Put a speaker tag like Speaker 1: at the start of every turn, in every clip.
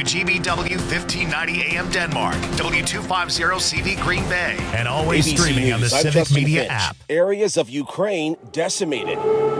Speaker 1: WGBW 1590 AM Denmark, W250CV Green Bay, and always
Speaker 2: ABC
Speaker 1: streaming on the
Speaker 2: News, I'm
Speaker 1: Civic
Speaker 2: Justin
Speaker 1: Media
Speaker 2: Finch.
Speaker 1: app.
Speaker 2: Areas of Ukraine decimated.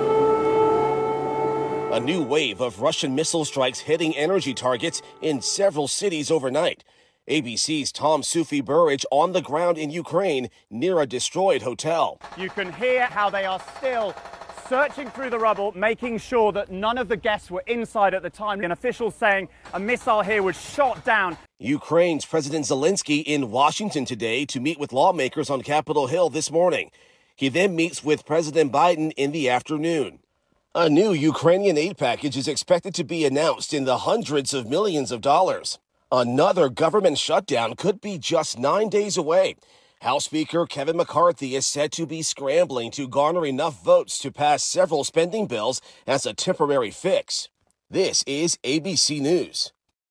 Speaker 2: A new wave of Russian missile strikes hitting energy targets in several cities overnight. ABC's Tom Sufi-Burridge on the ground in Ukraine near a destroyed hotel.
Speaker 3: You can hear how they are still searching through the rubble, making sure that none of the guests were inside at the time. An official saying a missile here was shot down.
Speaker 2: Ukraine's President Zelensky in Washington today to meet with lawmakers on Capitol Hill this morning. He then meets with President Biden in the afternoon. A new Ukrainian aid package is expected to be announced in the hundreds of millions of dollars. Another government shutdown could be just 9 days away. House Speaker Kevin McCarthy is said to be scrambling to garner enough votes to pass several spending bills as a temporary fix. This is ABC News.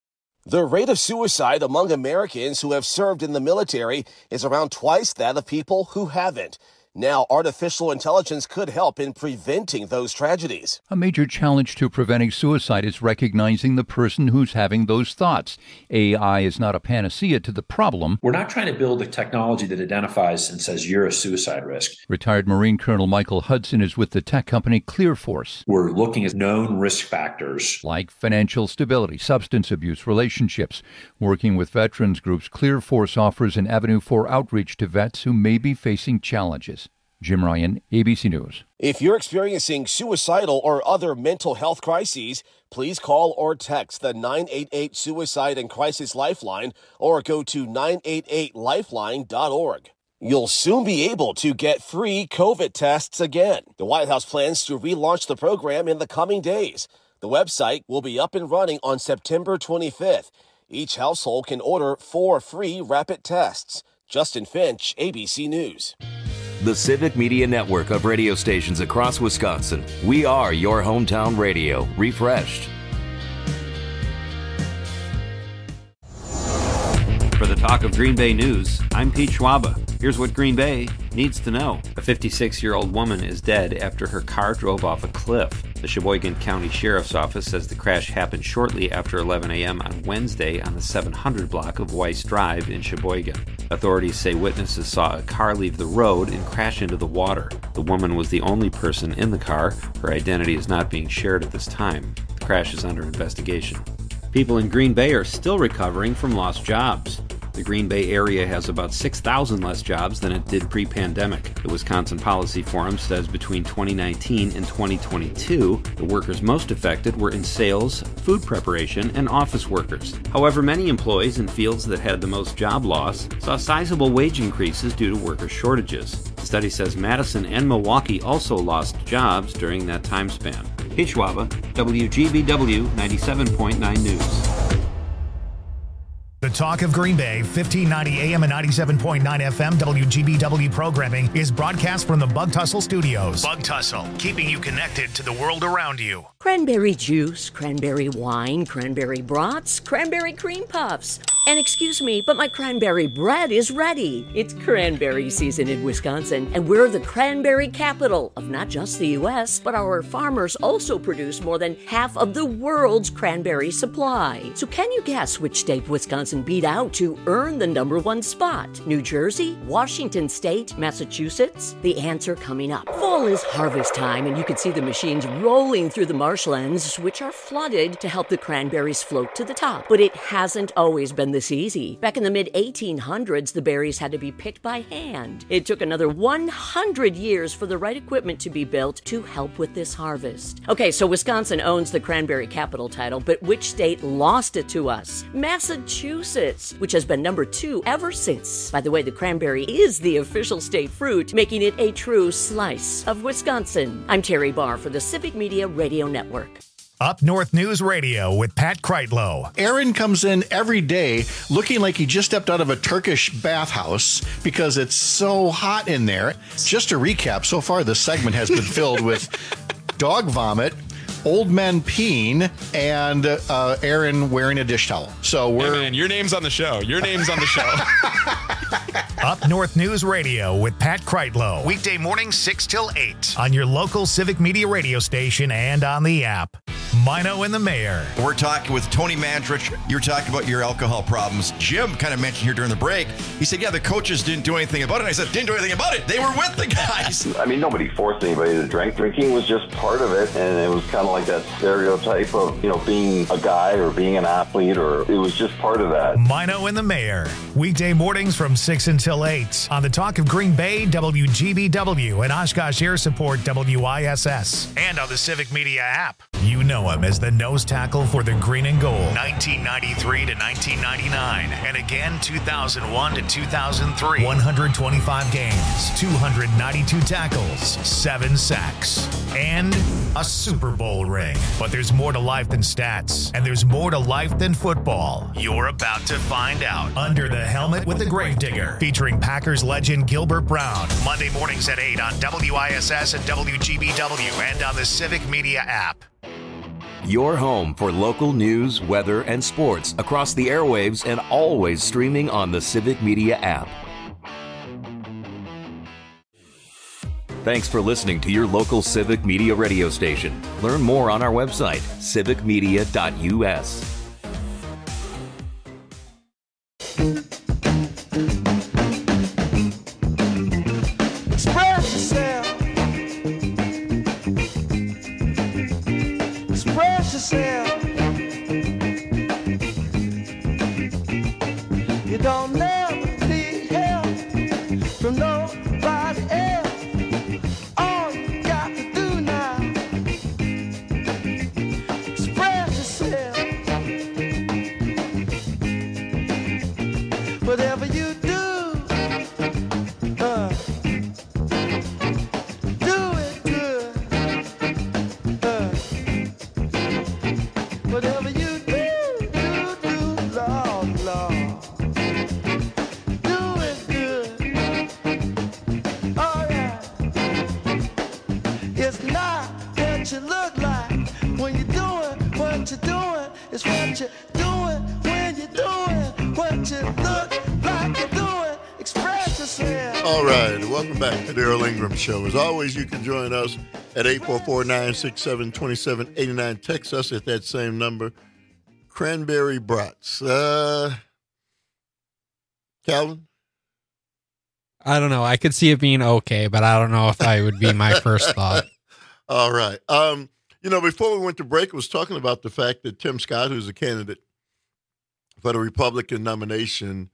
Speaker 2: The rate of suicide among Americans who have served in the military is around twice that of people who haven't. Now, artificial intelligence could help in preventing those tragedies.
Speaker 4: A major challenge to preventing suicide is recognizing the person who's having those thoughts. AI is not a panacea to the problem.
Speaker 5: We're not trying to build a technology that identifies and says you're a suicide risk.
Speaker 4: Retired Marine Colonel Michael Hudson is with the tech company ClearForce.
Speaker 5: We're looking at known risk factors
Speaker 4: like financial stability, substance abuse, relationships. Working with veterans groups, ClearForce offers an avenue for outreach to vets who may be facing challenges. Jim Ryan, ABC News.
Speaker 2: If you're experiencing suicidal or other mental health crises, please call or text the 988 Suicide and Crisis Lifeline or go to 988lifeline.org. You'll soon be able to get free COVID tests again. The White House plans to relaunch the program in the coming days. The website will be up and running on September 25th. Each household can order 4 free rapid tests. Justin Finch, ABC News.
Speaker 6: The Civic Media Network of radio stations across Wisconsin. We are your hometown radio, refreshed.
Speaker 7: For the Talk of Green Bay News, I'm Pete Schwaba. Here's what Green Bay needs to know. A 56-year-old woman is dead after her car drove off a cliff. The Sheboygan County Sheriff's Office says the crash happened shortly after 11 a.m. on Wednesday on the 700 block of Weiss Drive in Sheboygan. Authorities say witnesses saw a car leave the road and crash into the water. The woman was the only person in the car. Her identity is not being shared at this time. The crash is under investigation. People in Green Bay are still recovering from lost jobs. The Green Bay area has about 6,000 less jobs than it did pre-pandemic. The Wisconsin Policy Forum says between 2019 and 2022, the workers most affected were in sales, food preparation, and office workers. However, many employees in fields that had the most job loss saw sizable wage increases due to worker shortages. The study says Madison and Milwaukee also lost jobs during that time span. Pete Schwaba, WGBW 97.9 News.
Speaker 1: The Talk of Green Bay, 1590 AM and 97.9 FM WGBW programming is broadcast from the Bug Tussle Studios. Bug Tussle, keeping you connected to the world around you.
Speaker 8: Cranberry juice, cranberry wine, cranberry brats, cranberry cream puffs. And excuse me, but my cranberry bread is ready. It's cranberry season in Wisconsin, and we're the cranberry capital of not just the U.S., but our farmers also produce more than half of the world's cranberry supply. So can you guess which state Wisconsin beat out to earn the #1 spot? New Jersey, Washington State, Massachusetts? The answer coming up. Fall is harvest time, and you can see the machines rolling through the marshlands, which are flooded to help the cranberries float to the top. But it hasn't always been this easy. Back in the mid-1800s, the berries had to be picked by hand. It took another 100 years for the right equipment to be built to help with this harvest. Okay, so Wisconsin owns the cranberry capital title, but which state lost it to us? Massachusetts, which has been #2 ever since. By the way, the cranberry is the official state fruit, making it a true slice of Wisconsin. I'm Terry Barr for the Civic Media Radio Network.
Speaker 1: Up North News Radio with Pat Kreitlow.
Speaker 9: Aaron comes in every day looking like he just stepped out of a Turkish bathhouse because it's so hot in there. Just to recap, so far this segment has been filled with dog vomit, old men peeing, and Aaron wearing a dish towel. So we're...
Speaker 10: Hey man, your name's on the show. Your name's on the show.
Speaker 1: Up North News Radio with Pat Kreitlow. Weekday mornings 6 till 8 on your local Civic Media radio station and on the app. Mino and the Mayor.
Speaker 11: We're talking with Tony Mandrich. You're talking about your alcohol problems. Jim kind of mentioned here during the break. He said, yeah, the coaches didn't do anything about it. I said, didn't do anything about it. They were with the guys.
Speaker 12: I mean, nobody forced anybody to drink. Drinking was just part of it, and it was kind of like that stereotype of, being a guy or being an athlete, or it was just part of that.
Speaker 1: Mino and the Mayor. Weekday mornings from 6 until 8 on the Talk of Green Bay, WGBW, and Oshkosh Air Support, WISS, and on the Civic Media app. You know him as the nose tackle for the Green and Gold, 1993 to 1999, and again 2001 to 2003. 125 games, 292 tackles, 7 sacks, and a Super Bowl ring. But there's more to life than stats, and there's more to life than football. You're about to find out. Under the Helmet with the Gravedigger, featuring Packers legend Gilbert Brown. Monday mornings at 8 on WISS and WGBW, and on the Civic Media app.
Speaker 6: Your home for local news, weather, and sports across the airwaves and always streaming on the Civic Media app. Thanks for listening to your local Civic Media radio station. Learn more on our website, civicmedia.us.
Speaker 13: Express yourself. Express yourself. You don't never need help from nobody else. All you got to do now, express yourself. Whatever you do, do it good. Whatever you do, Lord, Lord. Do it good. Oh yeah. It's not what you look like when you're doing what you're doing. It's what you're doing when you're doing what you look like you're doing. Express yourself.
Speaker 14: All right, welcome back to the Earl Ingram Show. As always, you can join us at 844-967-2789. Text us at that same number. Cranberry brats. Calvin?
Speaker 15: I don't know. I could see it being okay, but I don't know if I would be my first thought.
Speaker 14: All right. Before we went to break, I was talking about the fact that Tim Scott, who's a candidate for the Republican nomination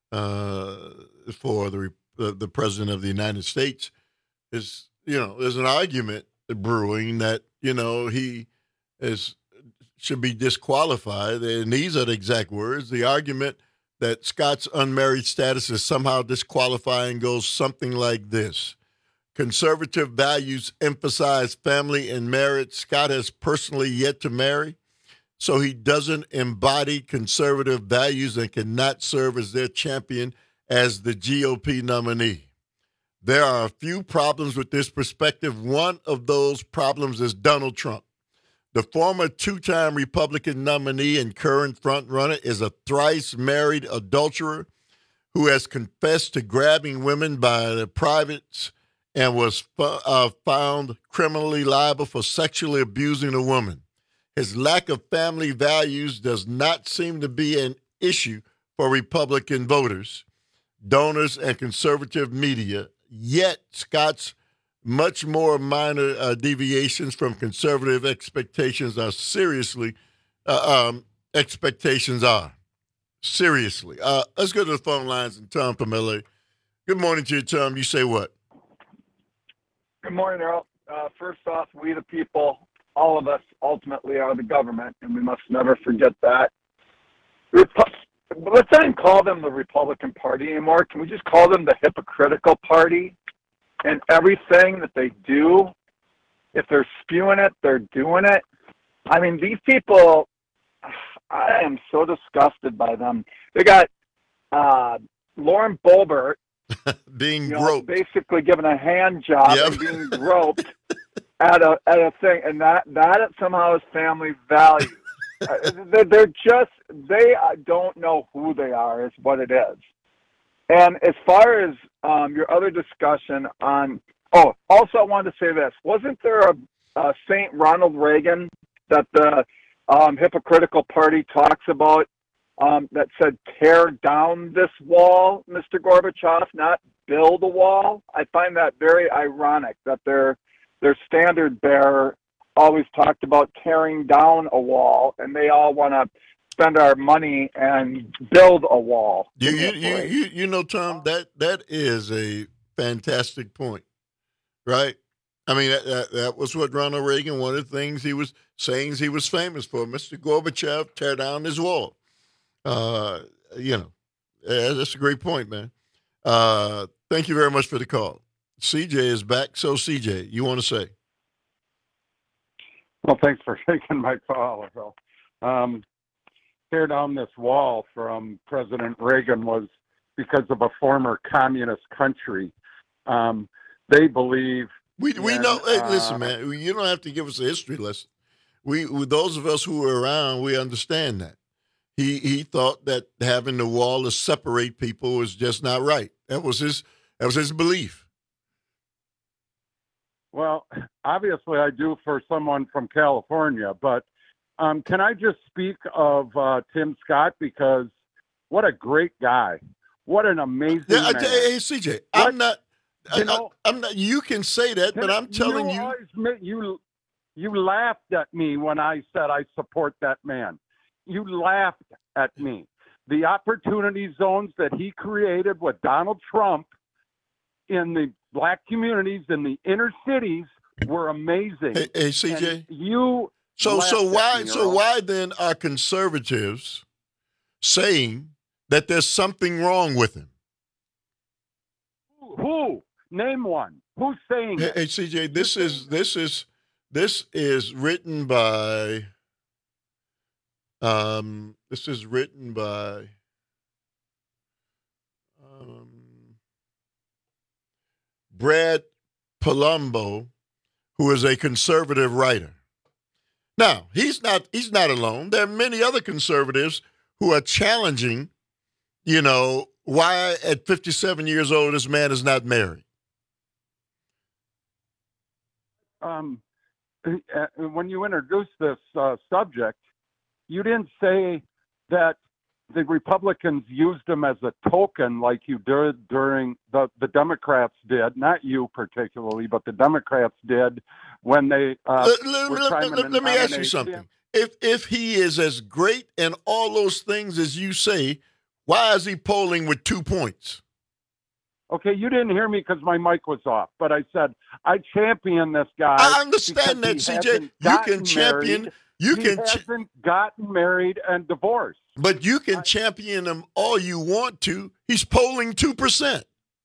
Speaker 14: for the President of the United States, is, there's an argument brewing that, he should be disqualified. And these are the exact words. The argument that Scott's unmarried status is somehow disqualifying goes something like this. Conservative values emphasize family and marriage. Scott has personally yet to marry, so he doesn't embody conservative values and cannot serve as their champion as the GOP nominee. There are a few problems with this perspective. One of those problems is Donald Trump. The former two-time Republican nominee and current frontrunner is a thrice-married adulterer who has confessed to grabbing women by their privates and was found criminally liable for sexually abusing a woman. His lack of family values does not seem to be an issue for Republican voters, donors, and conservative media. Yet, Scott's much more minor deviations from conservative expectations are seriously expectations are. Seriously. Let's go to the phone lines and Tom from LA. Good morning to you, Tom. You say what?
Speaker 16: Good morning, Earl. First off, we the people, all of us ultimately are the government, and we must never forget that. Let's not even call them the Republican Party anymore. Can we just call them the hypocritical party? And everything that they do, if they're spewing it, they're doing it. I mean, these people, I am so disgusted by them. They got Lauren Boebert
Speaker 14: being groped,
Speaker 16: basically given a hand job and being groped at a thing, and that somehow is family value. They don't know who they are, is what it is. And as far as your other discussion on, also I wanted to say this: wasn't there a St. Ronald Reagan that the hypocritical party talks about that said tear down this wall, Mr. Gorbachev, not build a wall. I find that very ironic that their standard bearer always talked about tearing down a wall, and they all want to spend our money and build a wall.
Speaker 14: You know, Tom, that is a fantastic point, right? I mean, that was what Ronald Reagan, one of the things he was saying he was famous for. Mr. Gorbachev, tear down his wall. You know, that's a great point, man. Thank you very much for the call. CJ is back. So, CJ, you want to say?
Speaker 17: Well, thanks for taking my call, Phil. Tear down this wall from President Reagan was because of a former communist country. They believe
Speaker 14: we know. Hey, listen, man, you don't have to give us a history lesson. Those of us who were around, we understand that. He thought that having the wall to separate people was just not right. That was his belief.
Speaker 17: Well, obviously I do for someone from California, but can I just speak of Tim Scott, because what a great guy. What an amazing man.
Speaker 14: Hey, CJ, I'm not. You can say that, but I'm telling you.
Speaker 17: You laughed at me when I said I support that man. You laughed at me. The opportunity zones that he created with Donald Trump in the black communities in the inner cities were amazing.
Speaker 14: Hey, CJ.
Speaker 17: And
Speaker 14: why then are conservatives saying that there's something wrong with him?
Speaker 17: Who? Name one. Who's saying
Speaker 14: that? Hey, CJ, this is written by Brad Palumbo, who is a conservative writer. Now, he's not alone. There are many other conservatives who are challenging, why at 57 years old this man is not married.
Speaker 17: When you introduced this subject, you didn't say that the Republicans used him as a token like you did during the Democrats did, not you particularly, but the Democrats did when they were trying to
Speaker 14: Let me ask you something. If he is as great and all those things as you say, why is he polling with 2 points?
Speaker 17: Okay, you didn't hear me because my mic was off, but I said I champion this guy.
Speaker 14: I understand that, CJ. You can champion. He
Speaker 17: hasn't gotten married and divorced.
Speaker 14: But you can champion him all you want to. He's polling 2%.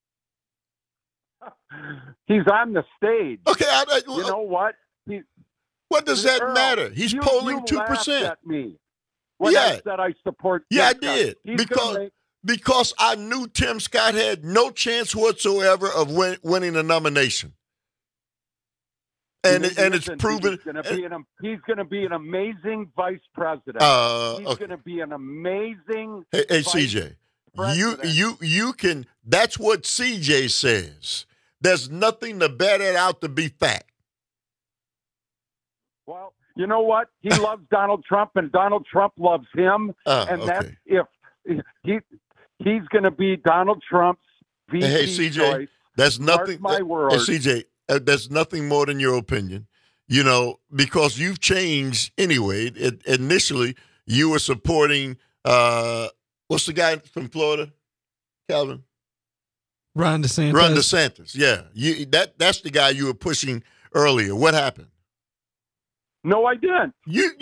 Speaker 17: He's on the stage.
Speaker 14: Okay,
Speaker 17: you know what?
Speaker 14: What does that matter? He's polling 2%.
Speaker 17: Laughed at me when I said I support.
Speaker 14: Yeah, I did because I knew Tim Scott had no chance whatsoever of winning a nomination. And it's proven
Speaker 17: he's going to be an amazing vice president. He's going to be an amazing.
Speaker 14: Hey, CJ, you can. That's what CJ says. There's nothing to bear it out to be fact.
Speaker 17: Well, you know what? He loves Donald Trump, and Donald Trump loves him, and that's if he's going to be Donald Trump's VP
Speaker 14: hey, CJ,
Speaker 17: choice.
Speaker 14: That's nothing.
Speaker 17: Mark my word.
Speaker 14: Hey, CJ. That's nothing more than your opinion, because you've changed anyway. Initially, you were supporting, what's the guy from Florida, Calvin?
Speaker 15: Ron DeSantis.
Speaker 14: Ron DeSantis, yeah. That's the guy you were pushing earlier. What happened?
Speaker 17: No, I didn't.
Speaker 14: You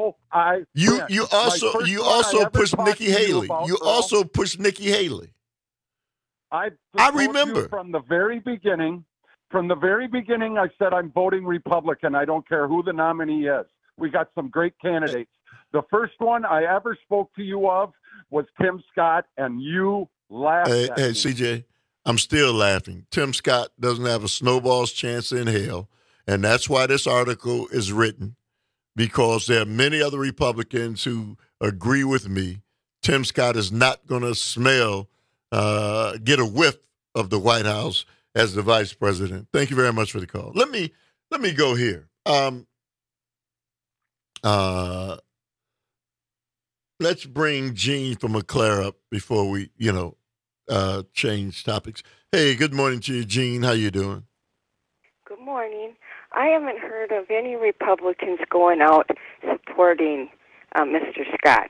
Speaker 14: also pushed Nikki Haley. You also pushed Nikki Haley.
Speaker 17: I
Speaker 14: remember
Speaker 17: from the very beginning. From the very beginning, I said I'm voting Republican. I don't care who the nominee is. We got some great candidates. The first one I ever spoke to you of was Tim Scott, and you laughed at me.
Speaker 14: Hey, CJ, I'm still laughing. Tim Scott doesn't have a snowball's chance in hell, and that's why this article is written, because there are many other Republicans who agree with me. Tim Scott is not going to get a whiff of the White House as the vice president. Thank you very much for the call. Let me go here. Let's bring Gene from McClare up before we, change topics. Hey, good morning to you, Gene. How you doing?
Speaker 18: Good morning. I haven't heard of any Republicans going out supporting Mr. Scott.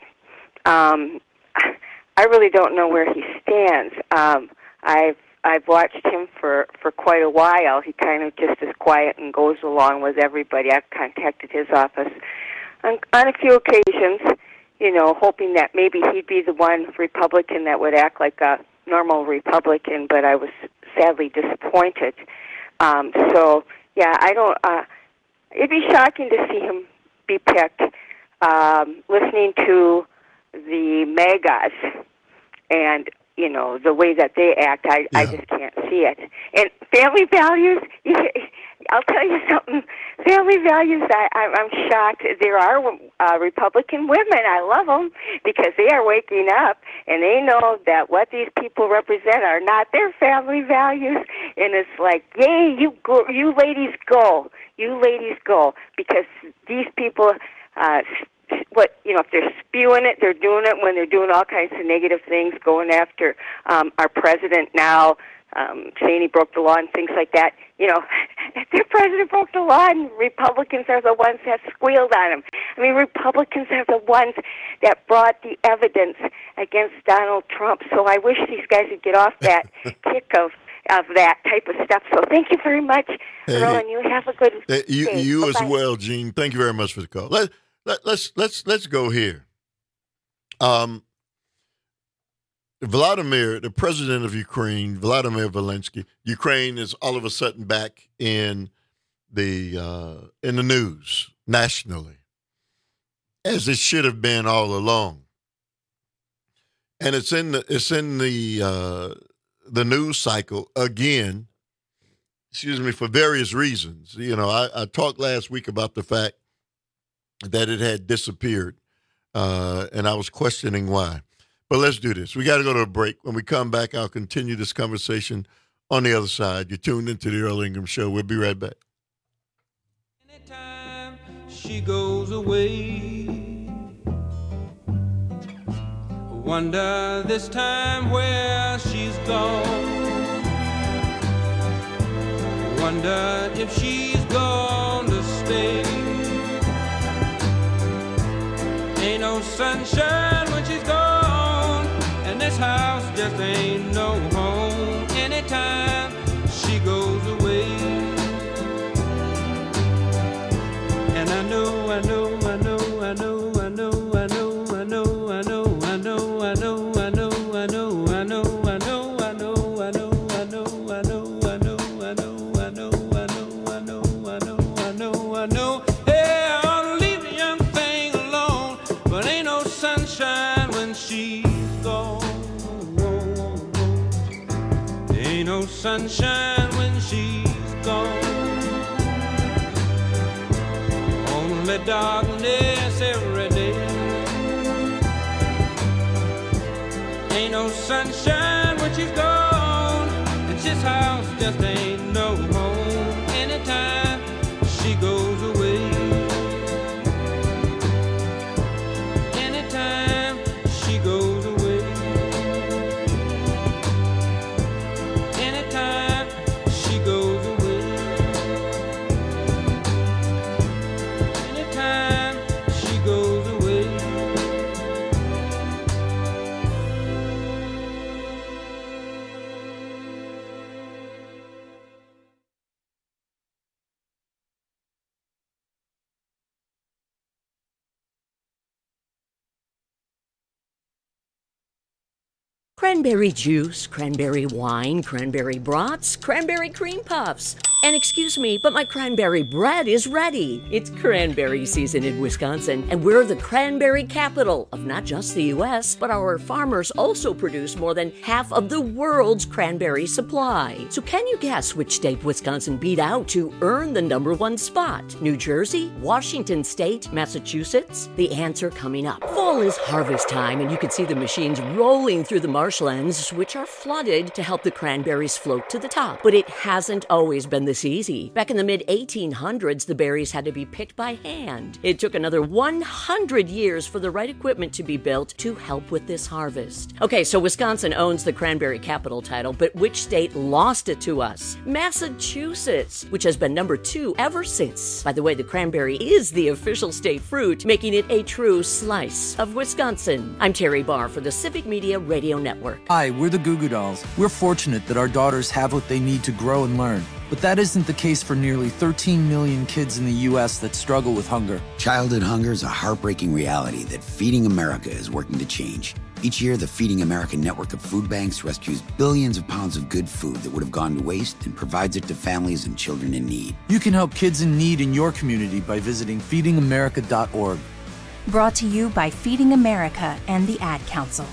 Speaker 18: I really don't know where he stands. I've watched him for quite a while. He kind of just is quiet and goes along with everybody. I've contacted his office on a few occasions, hoping that maybe he'd be the one Republican that would act like a normal Republican, but I was sadly disappointed. I don't. It'd be shocking to see him be picked. Listening to the MAGAs and the way that they act, I just can't see it. And family values, I'll tell you something. Family values, I'm shocked. There are Republican women. I love them because they are waking up and they know that what these people represent are not their family values. And it's like, yay, you ladies go. You ladies go. Because these people, if they're spewing it, they're doing it when they're doing all kinds of negative things, going after our president now, saying he broke the law and things like that. The president broke the law, and Republicans are the ones that squealed on him. I mean, Republicans are the ones that brought the evidence against Donald Trump. So I wish these guys would get off that kick of that type of stuff. So thank you very much, Earl, and you have a good day.
Speaker 14: You as well, Gene. Thank you very much for the call. Let's go here. Vladimir, the president of Ukraine, Vladimir Zelensky, Ukraine is all of a sudden back in the news nationally, as it should have been all along. And it's in the news cycle again. For various reasons. I talked last week about the fact that it had disappeared, and I was questioning why. But let's do this. We got to go to a break. When we come back, I'll continue this conversation on the other side. You're tuned into the Earl Ingram Show. We'll be right back.
Speaker 19: Anytime she goes away, wonder this time where she's gone. Wonder if she's going to stay. Ain't no sunshine when she's gone, and this house just ain't no home. Anytime she goes away, and I know sunshine when she's gone. Only darkness every day. Ain't no sunshine when she's gone, and this house just ain't no home. Anytime she goes away, anytime she goes away.
Speaker 8: Cranberry juice, cranberry wine, cranberry brats, cranberry cream puffs. And excuse me, but my cranberry bread is ready. It's cranberry season in Wisconsin, and we're the cranberry capital of not just the U.S., but our farmers also produce more than half of the world's cranberry supply. So can you guess which state Wisconsin beat out to earn the #1 spot? New Jersey, Washington State, Massachusetts? The answer coming up. Fall is harvest time, and you can see the machines rolling through the marshlands, which are flooded to help the cranberries float to the top. But it hasn't always been this this easy. Back in the mid-1800s, the berries had to be picked by hand. It took another 100 years for the right equipment to be built to help with this harvest. Okay, so Wisconsin owns the cranberry capital title, but which state lost it to us? Massachusetts, which has been number 2 ever since. By the way, the cranberry is the official state fruit, making it a true slice of Wisconsin. I'm Terry Barr for the Civic Media Radio Network.
Speaker 20: Hi, we're the Goo Goo Dolls. We're fortunate that our daughters have what they need to grow and learn. But that isn't the case for nearly 13 million kids in the U.S. that struggle with hunger.
Speaker 21: Childhood hunger is a heartbreaking reality that Feeding America is working to change. Each year, the Feeding America network of food banks rescues billions of pounds of good food that would have gone to waste and provides it to families and children in need.
Speaker 20: You can help kids in need in your community by visiting feedingamerica.org.
Speaker 22: Brought to you by Feeding America and the Ad Council.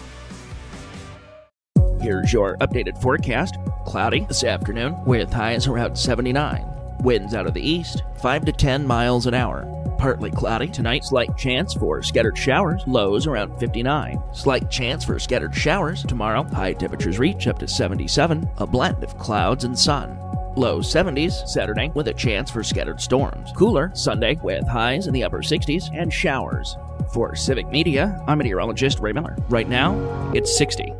Speaker 23: Here's your updated forecast. Cloudy this afternoon with highs around 79. Winds out of the east, 5 to 10 miles an hour. Partly cloudy tonight, slight chance for scattered showers, lows around 59. Slight chance for scattered showers tomorrow, high temperatures reach up to 77, a blend of clouds and sun. Low 70s Saturday with a chance for scattered storms. Cooler Sunday with highs in the upper 60s and showers. For Civic Media, I'm meteorologist Ray Miller. Right now, it's 60.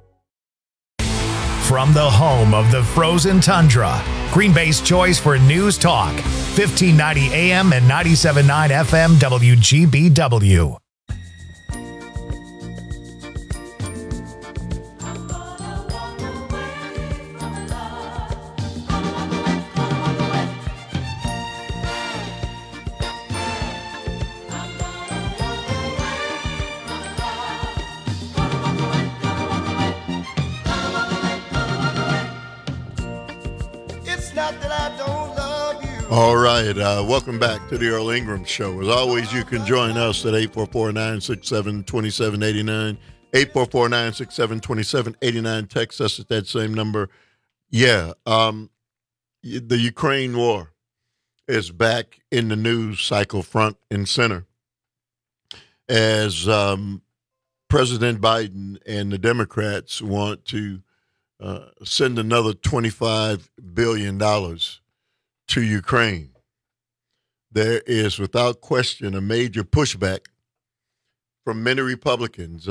Speaker 1: From the home of the frozen tundra, Green Bay's choice for news talk, 1590 AM and 97.9 FM WGBW.
Speaker 14: All right. Welcome back to the Earl Ingram Show. As always, you can join us at 844-967-2789. 844-967-2789. Text us at that same number. Yeah. The Ukraine war is back in the news cycle front and center as President Biden and the Democrats want to send another $25 billion to Ukraine. There is, without question, a major pushback from many Republicans.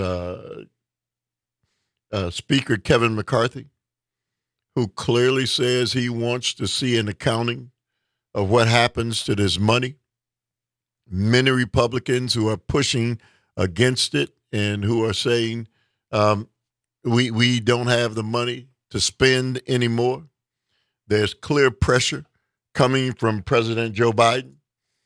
Speaker 14: Speaker Kevin McCarthy, who clearly says he wants to see an accounting of what happens to this money. Many Republicans who are pushing against it and who are saying we don't have the money to spend anymore. There's clear pressure coming from President Joe Biden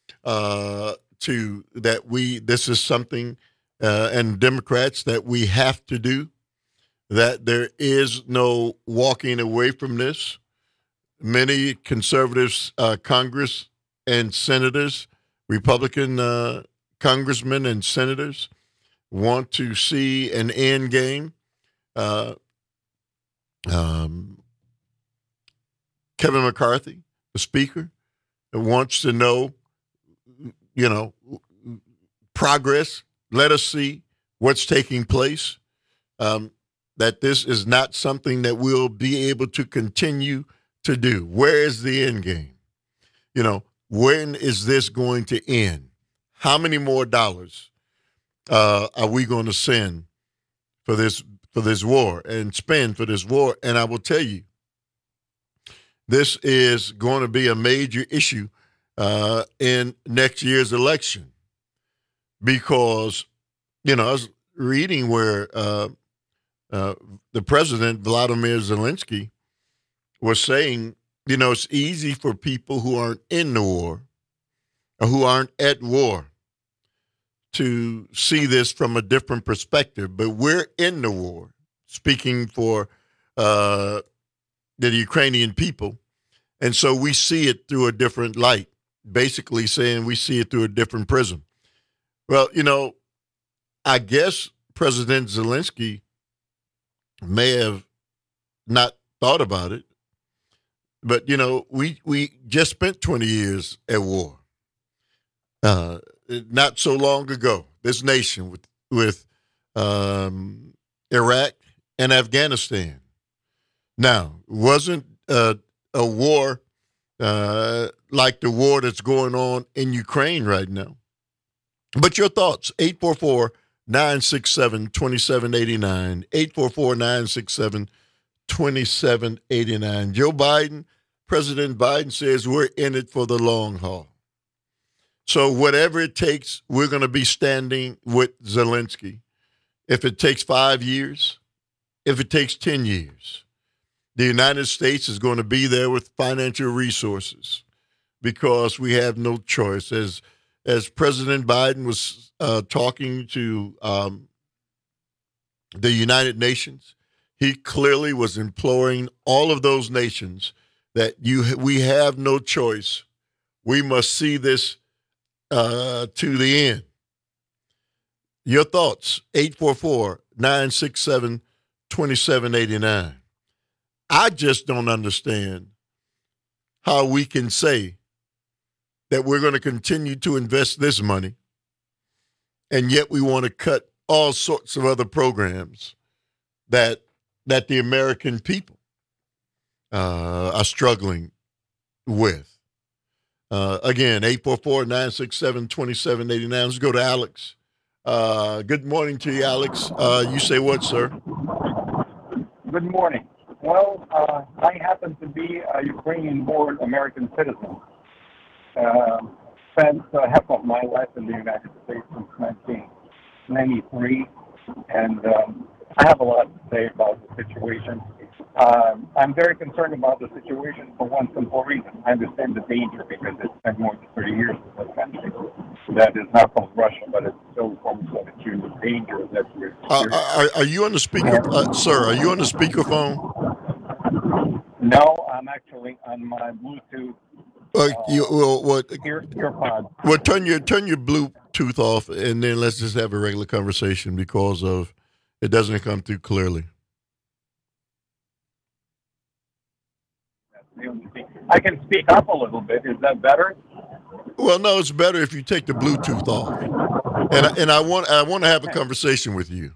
Speaker 14: this is something, and Democrats, that we have to do, that there is no walking away from this. Many conservatives, Congress and senators, Republican congressmen and senators want to see an end game. Kevin McCarthy, the speaker, wants to know, progress. Let us see what's taking place. That this is not something that we'll be able to continue to do. Where is the end game? When is this going to end? How many more dollars are we going to send for this war and spend for this war? And I will tell you, this is going to be a major issue in next year's election because, I was reading where the president, Vladimir Zelensky, was saying, it's easy for people who aren't in the war or who aren't at war to see this from a different perspective. But we're in the war, speaking for the Ukrainian people. And so we see it through a different light, basically saying we see it through a different prism. Well, I guess President Zelensky may have not thought about it, but, we just spent 20 years at war. Not so long ago, this nation with Iraq and Afghanistan. Now, it wasn't a war like the war that's going on in Ukraine right now. But your thoughts, 844-967-2789, 844-967-2789. Joe Biden, President Biden says we're in it for the long haul. So whatever it takes, we're going to be standing with Zelensky. If it takes 5 years, if it takes 10 years, the United States is going to be there with financial resources because we have no choice. As President Biden was talking to the United Nations, he clearly was imploring all of those nations that we have no choice. We must see this to the end. Your thoughts, 844-967-2789. I just don't understand how we can say that we're going to continue to invest this money, and yet we want to cut all sorts of other programs that the American people are struggling with. Again, 844-967-2789. Let's go to Alex. Good morning to you, Alex. You say what, sir?
Speaker 3: Good morning. Well, I happen to be a Ukrainian-born American citizen. Spent half of my life in the United States since 1993, and I have a lot to say about the situation. I'm very concerned about the situation for one simple reason. I understand the danger because it's been more than 30 years in this country. That is not called Russia, but it's still forms of the danger that we're
Speaker 14: are you on the speaker, sir? Are you on the speakerphone?
Speaker 3: No, I'm actually on my Bluetooth.
Speaker 14: Earpod. Well, turn your Bluetooth off, and then let's just have a regular conversation because of it doesn't come through clearly.
Speaker 3: I can speak up a little bit. Is that better?
Speaker 14: Well, no, it's better if you take the Bluetooth off. And I want to have a conversation with you.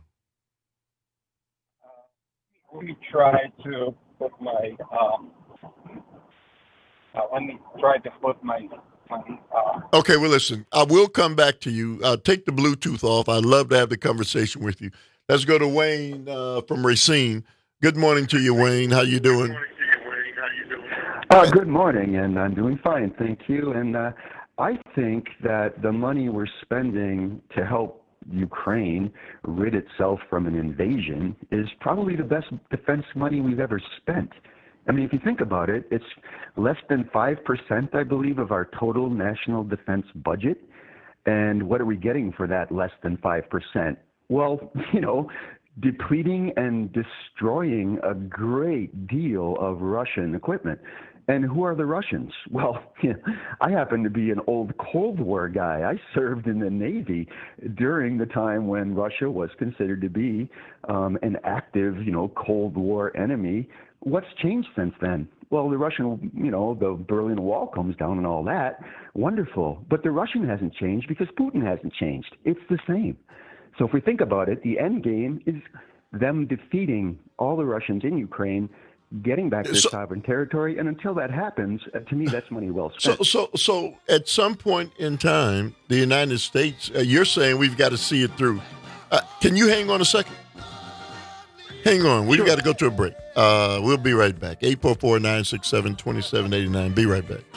Speaker 3: Let me try to put my.
Speaker 14: Okay, well, listen, I will come back to you. Take the Bluetooth off. I'd love to have the conversation with you. Let's go to Wayne from Racine. Good morning to you, Wayne. How you doing?
Speaker 4: Good morning, and I'm doing fine, thank you. And I think that the money we're spending to help Ukraine rid itself from an invasion is probably the best defense money we've ever spent. I mean, if you think about it, it's less than 5%, I believe, of our total national defense budget. And what are we getting for that less than 5%? Well, depleting and destroying a great deal of Russian equipment. And who are the Russians? Well, I happen to be an old Cold War guy. I served in the Navy during the time when Russia was considered to be an active, Cold War enemy. What's changed since then? Well, the Russian, the Berlin Wall comes down and all that. Wonderful. But the Russian hasn't changed because Putin hasn't changed. It's the same. So if we think about it, the end game is them defeating all the Russians in Ukraine, getting back their sovereign territory, and until that happens, to me, that's money well spent.
Speaker 14: So at some point in time, the United States, you're saying we've got to see it through. Can you hang on a second? Hang on. We've got to go to a break. We'll be right back. 844-967-2789. Be right back.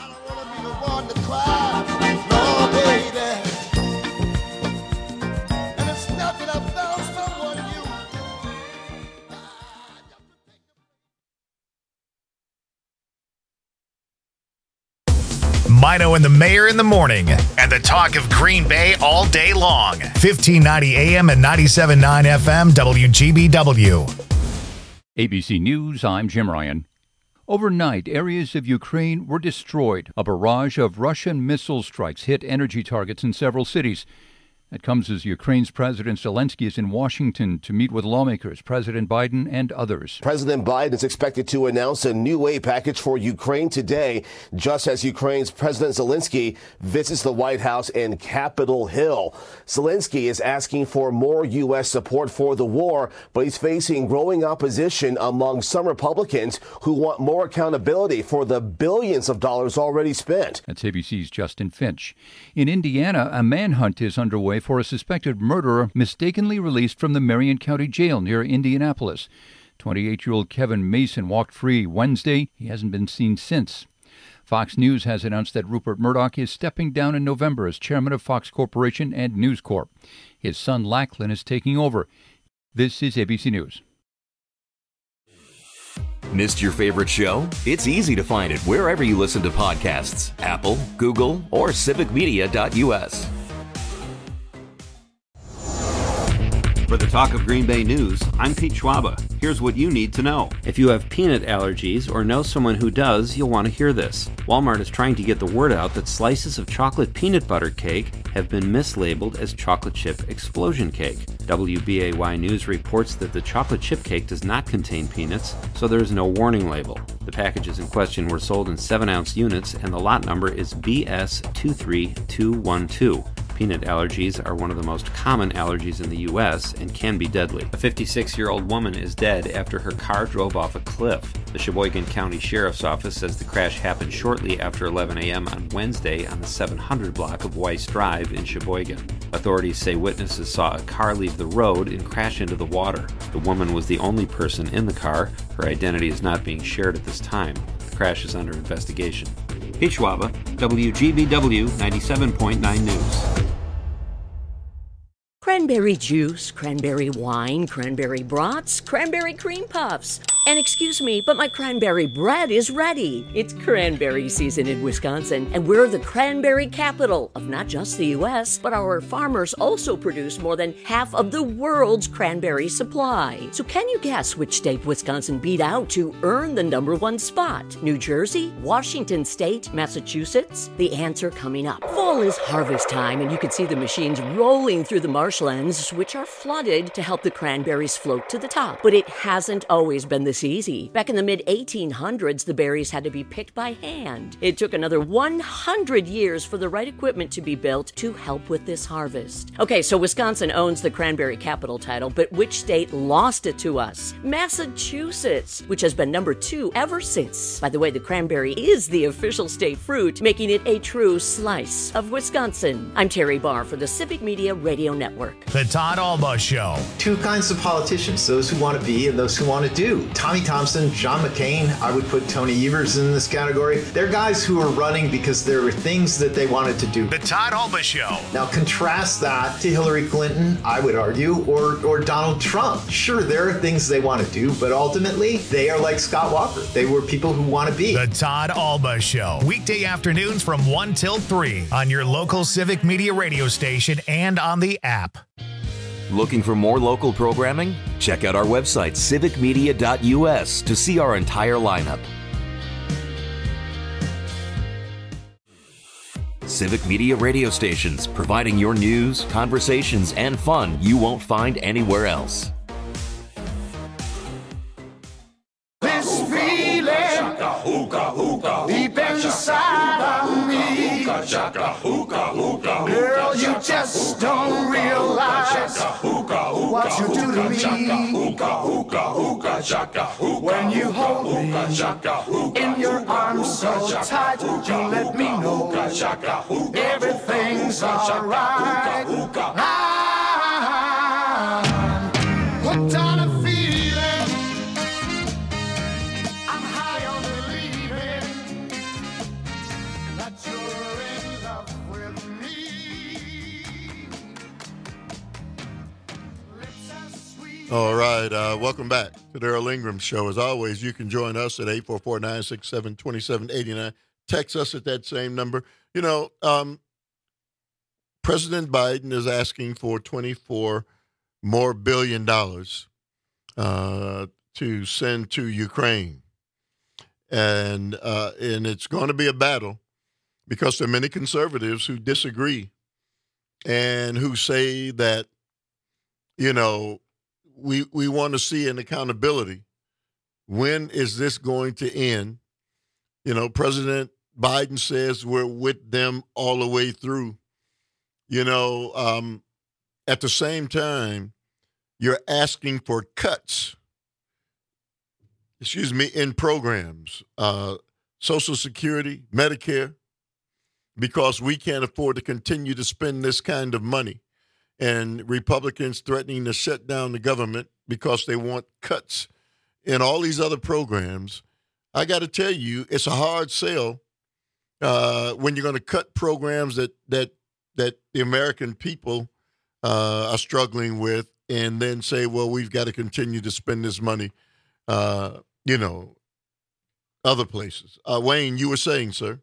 Speaker 1: Mino and the Mayor in the morning, and the talk of Green Bay all day long. 1590 AM and 97.9 FM WGBW.
Speaker 5: ABC News, I'm Jim Ryan. Overnight, areas of Ukraine were destroyed. A barrage of Russian missile strikes hit energy targets in several cities. It comes as Ukraine's President Zelensky is in Washington to meet with lawmakers, President Biden, and others.
Speaker 2: President Biden is expected to announce a new aid package for Ukraine today, just as Ukraine's President Zelensky visits the White House in Capitol Hill. Zelensky is asking for more U.S. support for the war, but he's facing growing opposition among some Republicans who want more accountability for the billions of dollars already spent.
Speaker 5: That's ABC's Justin Finch. In Indiana, a manhunt is underway for a suspected murderer mistakenly released from the Marion County Jail near Indianapolis. 28-year-old Kevin Mason walked free Wednesday. He hasn't been seen since. Fox News has announced that Rupert Murdoch is stepping down in November as chairman of Fox Corporation and News Corp. His son Lachlan is taking over. This is ABC News.
Speaker 6: Missed your favorite show? It's easy to find it wherever you listen to podcasts. Apple, Google, or civicmedia.us.
Speaker 7: For the Talk of Green Bay News, I'm Pete Schwaba. Here's what you need to know. If you have peanut allergies or know someone who does, you'll want to hear this. Walmart is trying to get the word out that slices of chocolate peanut butter cake have been mislabeled as chocolate chip explosion cake. WBAY News reports that the chocolate chip cake does not contain peanuts, so there is no warning label. The packages in question were sold in 7-ounce units, and the lot number is BS23212. Peanut allergies are one of the most common allergies in the U.S. and can be deadly. A 56-year-old woman is dead after her car drove off a cliff. The Sheboygan County Sheriff's Office says the crash happened shortly after 11 a.m. on Wednesday on the 700 block of Weiss Drive in Sheboygan. Authorities say witnesses saw a car leave the road and crash into the water. The woman was the only person in the car. Her identity is not being shared at this time. The crash is under investigation. Pete Schwaba, WGBW 97.9 News.
Speaker 8: Cranberry juice, cranberry wine, cranberry brats, cranberry cream puffs. And excuse me, but my cranberry bread is ready. It's cranberry season in Wisconsin, and we're the cranberry capital of not just the U.S., but our farmers also produce more than half of the world's cranberry supply. So can you guess which state Wisconsin beat out to earn the #1 spot? New Jersey, Washington State, Massachusetts? The answer coming up. Fall is harvest time, and you can see the machines rolling through the marshlands, which are flooded to help the cranberries float to the top. But it hasn't always been this easy. Back in the mid-1800s, the berries had to be picked by hand. It took another 100 years for the right equipment to be built to help with this harvest. Okay, so Wisconsin owns the cranberry capital title, but which state lost it to us? Massachusetts, which has been #2 ever since. By the way, the cranberry is the official state fruit, making it a true slice of Wisconsin. I'm Terry Barr for the Civic Media Radio Network.
Speaker 1: The Todd Alba Show.
Speaker 9: Two kinds of politicians, those who want to be and those who want to do. Tommy Thompson, John McCain, I would put Tony Evers in this category. They're guys who are running because there were things that they wanted to do.
Speaker 1: The Todd Alba Show.
Speaker 9: Now contrast that to Hillary Clinton, I would argue, or Donald Trump. Sure, there are things they want to do, but ultimately, they are like Scott Walker. They were people who want to be.
Speaker 1: The Todd Alba Show. Weekday afternoons from 1 till 3 on your local Civic Media radio station and on the app.
Speaker 6: Looking for more local programming? Check out our website, civicmedia.us, to see our entire lineup. Civic Media radio stations, providing your news, conversations, and fun you won't find anywhere else.
Speaker 13: This feeling deep inside of me, girl, you just don't realize what you do to me. When you hold me in your arms so tight, you let me know everything's alright. I'm hooked on a feeling, I'm high on believing that you're in love with me.
Speaker 14: All right. Welcome back to the Earl Ingram Show. As always, you can join us at 844-967-2789. Text us at that same number. You know, President Biden is asking for $24 more billion to send to Ukraine. And it's going to be a battle because there are many conservatives who disagree and who say that, you know, we want to see an accountability. When is this going to end? You know, President Biden says we're with them all the way through. You know, at the same time, you're asking for cuts, in programs, Social Security, Medicare, because we can't afford to continue to spend this kind of money. And Republicans threatening to shut down the government because they want cuts in all these other programs. I got to tell you, it's a hard sell when you're going to cut programs that the American people are struggling with, and then say, well, we've got to continue to spend this money, you know, other places. Wayne, you were saying, sir?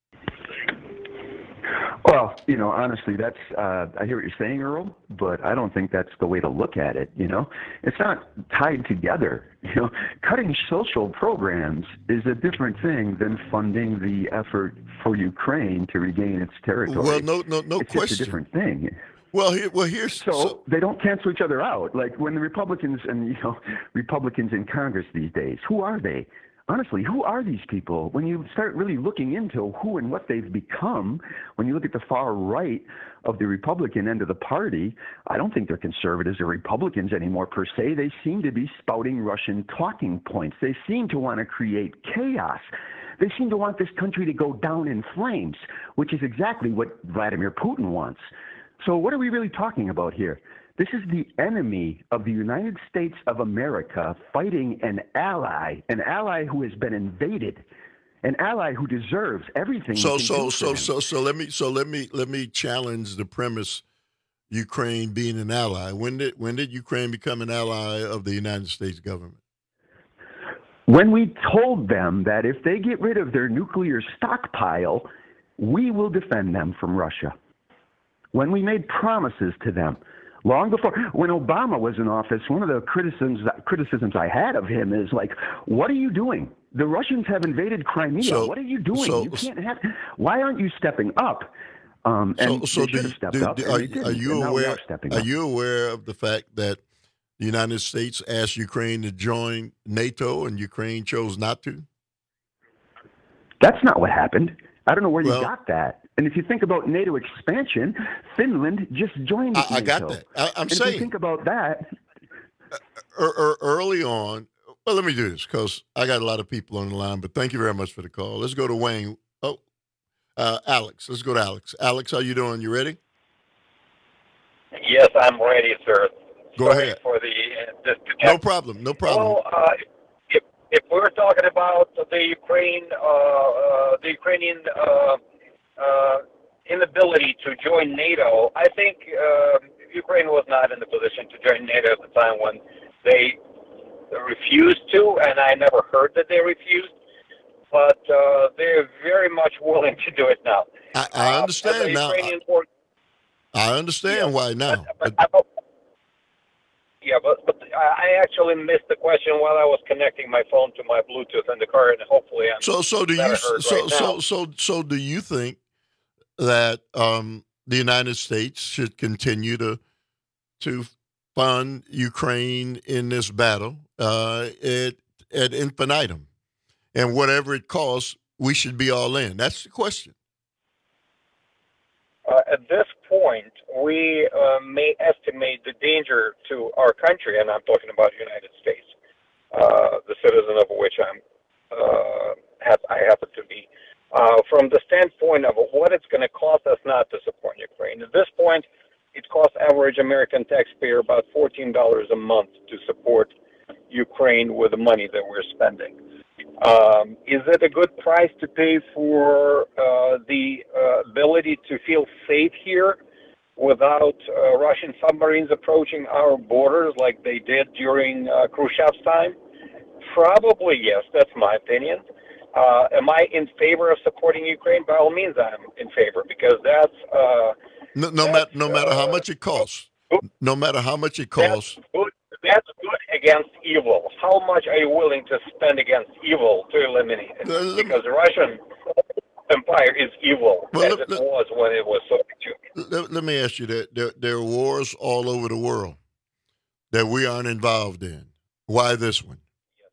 Speaker 4: Well, you know, honestly, that's I hear what you're saying, Earl, but I don't think that's the way to look at it. You know, it's not tied together. You know, cutting social programs is a different thing than funding the effort for Ukraine to regain its territory.
Speaker 14: Well, no
Speaker 4: it's
Speaker 14: question.
Speaker 4: It's a different thing.
Speaker 14: Well, here's
Speaker 4: so they don't cancel each other out. Like when the Republicans and Republicans in Congress these days, who are they? Honestly, who are these people? When you start really looking into who and what they've become, when you look at the far right of the Republican end of the party, I don't think they're conservatives or Republicans anymore per se. They seem to be spouting Russian talking points. They seem to want to create chaos. They seem to want this country to go down in flames, which is exactly what Vladimir Putin wants. So what are we really talking about here? This is the enemy of the United States of America fighting an ally who has been invaded, an ally who deserves everything.
Speaker 14: So let me challenge the premise: Ukraine being an ally. When did Ukraine become an ally of the United States government?
Speaker 4: When we told them that if they get rid of their nuclear stockpile, we will defend them from Russia. When we made promises to them. Long before, when Obama was in office, one of the criticisms I had of him is like, what are you doing? The Russians have invaded Crimea. What are you doing? You can't have. Why aren't you stepping up? And they should have stepped up.
Speaker 14: Are you aware of the fact that the United States asked Ukraine to join NATO and Ukraine chose not to?
Speaker 4: That's not what happened. I don't know where you got that. And if you think about NATO expansion, Finland just joined NATO.
Speaker 14: I got that. I'm saying.
Speaker 4: If you think about that.
Speaker 14: Early on, well, let me do this because I got a lot of people on the line, but thank you very much for the call. Let's go to Wayne. Alex. Let's go to Alex. Alex, how you doing? You ready?
Speaker 10: Yes, I'm ready, sir.
Speaker 14: Go ahead.
Speaker 10: For the
Speaker 14: no problem.
Speaker 10: Well, if we're talking about the Ukrainian inability to join NATO, I think Ukraine was not in the position to join NATO at the time when they refused to, and I never heard that they refused, but they're very much willing to do it now.
Speaker 14: I understand now. I understand why now.
Speaker 10: But I actually missed the question while I was connecting my phone to my Bluetooth in the car, and hopefully I'm
Speaker 14: So do you think that the United States should continue to fund Ukraine in this battle at infinitum, and whatever it costs, we should be all in? That's the question.
Speaker 10: At this point, we may estimate the danger to our country, and I'm talking about the United States, the citizen of which I happen to be, from the standpoint of what it's going to cost us not to support Ukraine. At this point, it costs average American taxpayer about $14 a month to support Ukraine with the money that we're spending. Is it a good price to pay for the ability to feel safe here without Russian submarines approaching our borders like they did during Khrushchev's time? Probably yes, that's my opinion. Am I in favor of supporting Ukraine? By all means, I'm in favor, because that's
Speaker 14: no matter how much it costs. No matter how much it costs.
Speaker 10: That's good against evil. How much are you willing to spend against evil to eliminate it? Because the Russian Empire is evil, as it was when it was Soviet Union.
Speaker 14: let me ask you that there are wars all over the world that we aren't involved in. Why this one?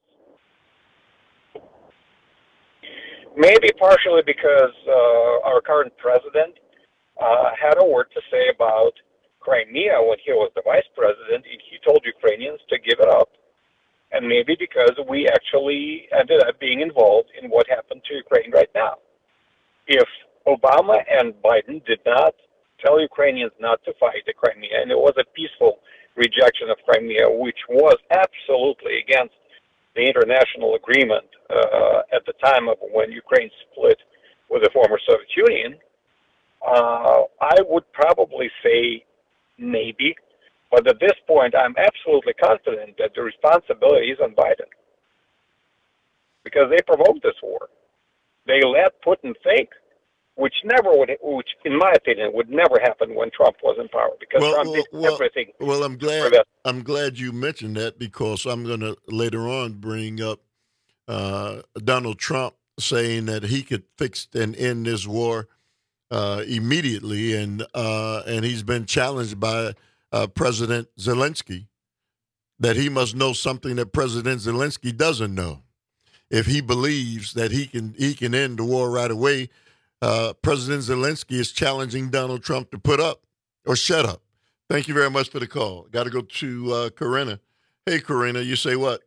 Speaker 10: Maybe partially because our current president had a word to say about Crimea when he was the vice president, and he told Ukrainians to give it up. And maybe because we actually ended up being involved in what happened to Ukraine right now. If Obama and Biden did not tell Ukrainians not to fight the Crimea, and it was a peaceful rejection of Crimea, which was absolutely against the international agreement at the time of when Ukraine split with the former Soviet Union, I would probably say maybe. But at this point, I'm absolutely confident that the responsibility is on Biden, because they provoked this war. They let Putin think, which in my opinion, would never happen when Trump was in power, because Trump did everything.
Speaker 14: Well, I'm glad you mentioned that, because I'm going to later on bring up Donald Trump saying that he could fix and end this war immediately, and he's been challenged by President Zelensky that he must know something that President Zelensky doesn't know. If he believes that he can end the war right away, President Zelensky is challenging Donald Trump to put up or shut up. Thank you very much for the call. Got to go to Corinna. Hey, Corinna, you say what?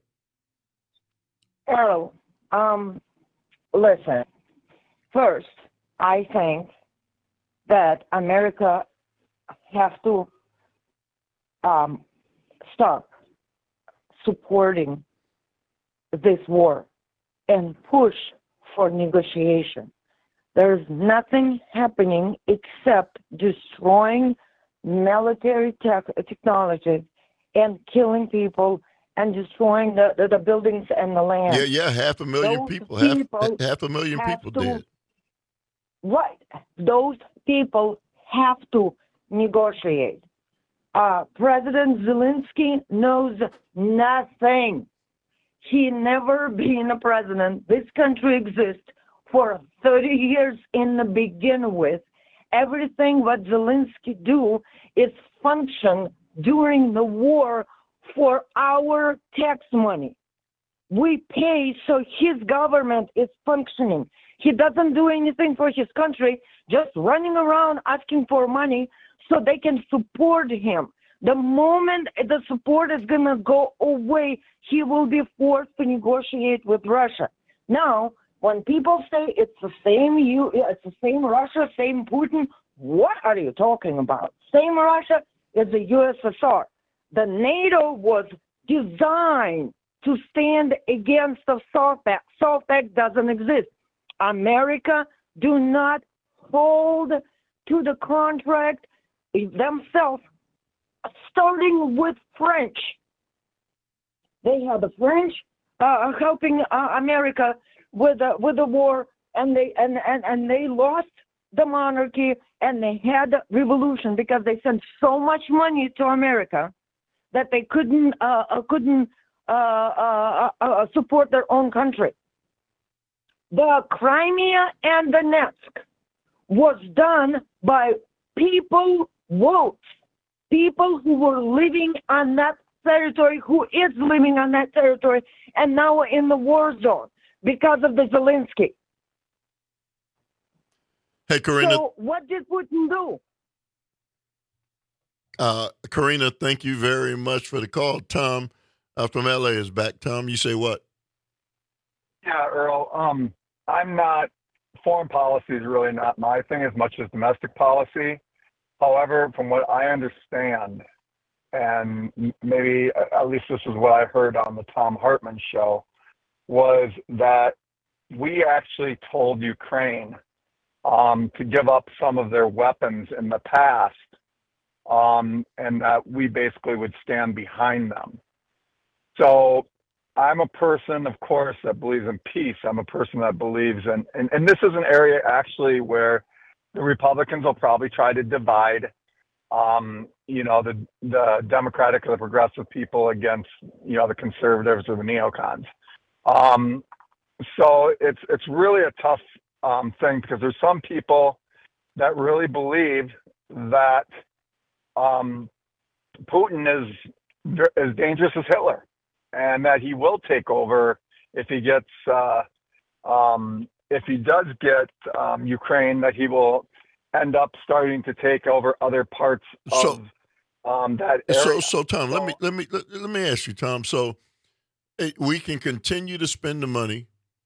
Speaker 11: Oh, listen. First, I think that America has to stop supporting this war and push for negotiation. There's nothing happening except destroying military technology and killing people and destroying the buildings and the land.
Speaker 14: Yeah, 500,000 people. Half a million people dead.
Speaker 11: Right. Those people have to negotiate. President Zelensky knows nothing. He never been a president. This country exists for 30 years in the begin with. Everything what Zelensky do is function during the war for our tax money. We pay so his government is functioning. He doesn't do anything for his country, just running around asking for money so they can support him. The moment the support is going to go away, he will be forced to negotiate with Russia. Now, when people say it's the same Russia, same Putin, what are you talking about? Same Russia is the USSR. The NATO was designed to stand against the Soft Pact. Soft Pact doesn't exist. America do not hold to the contract themselves, starting with French. They have the French helping America with the war, and they lost the monarchy, and they had the revolution because they sent so much money to America that they couldn't support their own country. The Crimea and Donetsk was done by people votes, people who were living on that territory, who is living on that territory, and now in the war zone because of the Zelensky.
Speaker 14: Hey, Corinna.
Speaker 11: So what did Putin do?
Speaker 14: Corinna, thank you very much for the call. Tom from LA is back. Tom, you say what?
Speaker 17: Yeah, Earl. I'm not. Foreign policy is really not my thing as much as domestic policy. However, from what I understand, and maybe at least this is what I heard on the Tom Hartman show, was that we actually told Ukraine to give up some of their weapons in the past, and that we basically would stand behind them. So I'm a person, of course, that believes in peace. I'm a person that believes in, and this is an area actually where the Republicans will probably try to divide, the Democratic or the progressive people against, the conservatives or the neocons. So it's really a tough thing, because there's some people that really believe that Putin is as dangerous as Hitler, and that he will take over if he gets if he does get Ukraine, that he will end up starting to take over other parts of that area.
Speaker 14: So Tom, let me ask you, Tom. So we can continue to spend the money,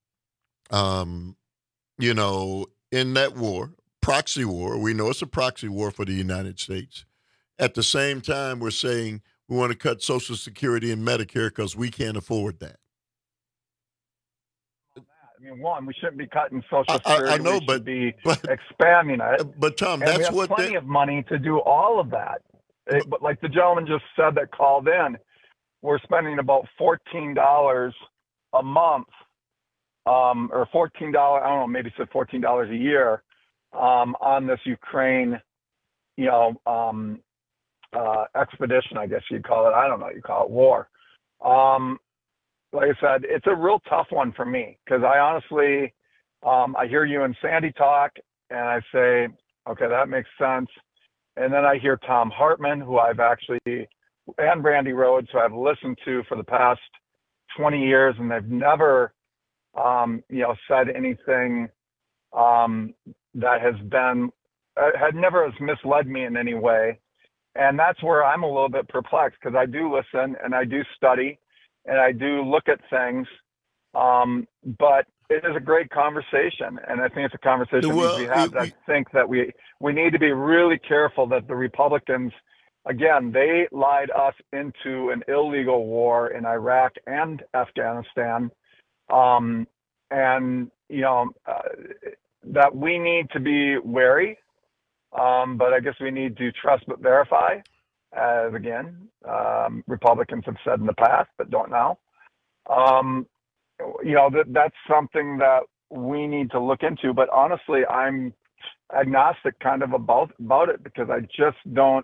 Speaker 14: you know, in that war, proxy war. We know it's a proxy war for the United States. At the same time, we're saying we want to cut Social Security and Medicare because we can't afford that.
Speaker 17: I mean, one, we shouldn't be cutting Social Security.
Speaker 14: I know,
Speaker 17: we should be expanding it.
Speaker 14: But Tom,
Speaker 17: and
Speaker 14: that's
Speaker 17: we have
Speaker 14: what
Speaker 17: plenty of money to do all of that. But like the gentleman just said that called in, we're spending about $14 a month, or $14. I don't know, maybe said $14 a year on this Ukraine, you know, expedition, I guess you'd call it. I don't know, you call it war. Like I said, it's a real tough one for me because I honestly, I hear you and Sandy talk and I say, okay, that makes sense. And then I hear Tom Hartman, who I've actually, and Brandy Rhodes, who I've listened to for the past 20 years, and they've never, you know, said anything that has been, had never has misled me in any way. And that's where I'm a little bit perplexed because I do listen and I do study and I do look at things. But it is a great conversation. And I think it's a conversation we have. I think that we need to be really careful that the Republicans, again, they lied us into an illegal war in Iraq and Afghanistan. And, you know, that we need to be wary. But I guess we need to trust but verify, as again, Republicans have said in the past, but don't now. You know, that's something that we need to look into. But honestly, I'm agnostic kind of about it because I just don't,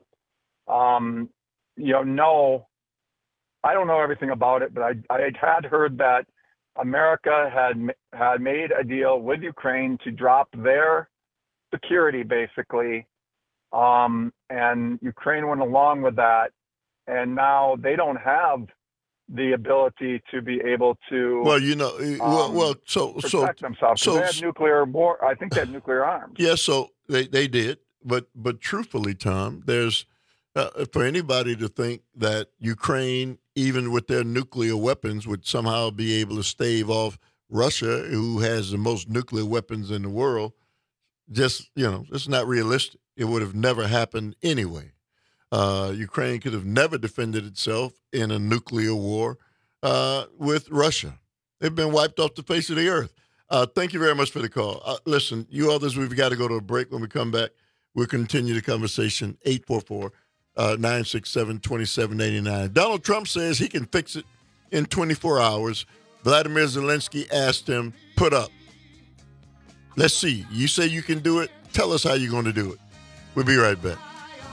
Speaker 17: you know, I don't know everything about it, but I had heard that America had made a deal with Ukraine to drop their security, basically, and Ukraine went along with that, and now they don't have the ability to be able to protect themselves. So they had nuclear war. I think they had nuclear arms.
Speaker 14: Yeah, so they did, but truthfully, Tom, there's for anybody to think that Ukraine, even with their nuclear weapons, would somehow be able to stave off Russia, who has the most nuclear weapons in the world. Just, you know, it's not realistic. It would have never happened anyway. Ukraine could have never defended itself in a nuclear war with Russia. They've been wiped off the face of the earth. Thank you very much for the call. Listen, you others, we've got to go to a break. When we come back, we'll continue the conversation. 844-967-2789. Donald Trump says he can fix it in 24 hours. Vladimir Zelensky asked him, put up. Let's see. You say you can do it. Tell us how you're going to do it. We'll be right back.